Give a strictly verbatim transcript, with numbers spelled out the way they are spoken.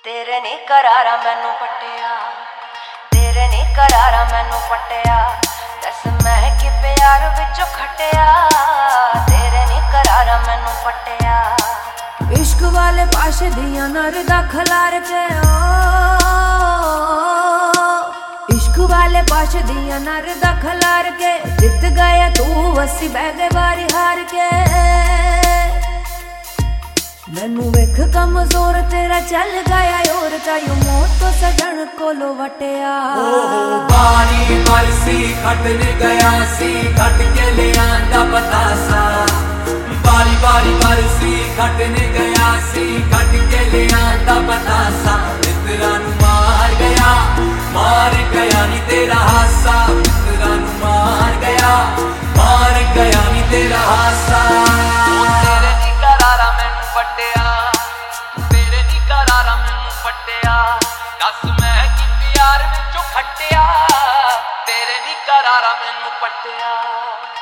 तेरे नी करारा मैनू पट्टिया, तेरे नी करारा मैनू पट्टिया, दस मैं कि प्यार विचों खटिया, तेरे नी करारा मैनू पट्टिया। इश्क वाले पाशे दियां नर दा खलार के ओ, इश्क वाले पाशे दियां नर दा खलार के, जित गया तू असी बह गए बारी हार के। मैनू वेख कमजोर तेरा चल गया और कायू मौत तो सजन कोलो वटिया। बारी बरसी खटन गया सी, खट के ले आंदा बतासा। बारी बारी बरसी खटन गया सी, खट के ले आंदा बतासा। मित्रा नू मार गया, मार गया नी तेरा हासा। मित्रा नू मार गया, मार गया नी तेरा हासा। तेरे नी करारा मैनू पट्टिया, तेरे नी करारा मैनू पट्टिया, दस मैं कि प्यार विचों खटिया, तेरे नी करारा मैनू पट्टिया।